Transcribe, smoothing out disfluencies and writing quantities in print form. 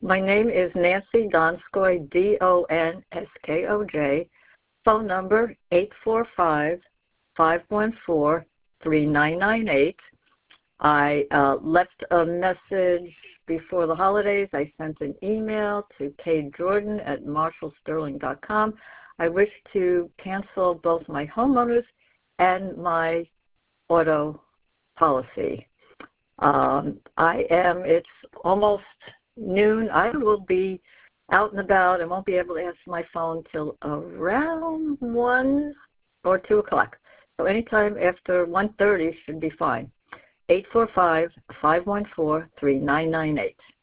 My name is Nancy Donskoj, Donskoj. Phone number 845-514-3998. I left a message before the holidays. I sent an email to kjordan@marshallsterling.com. I wish to cancel both my homeowners and my auto policy. It's almost noon. I will be out and about. I won't be able to answer my phone till around 1 or 2 o'clock. So anytime after 1:30 should be fine. 845-514-3998.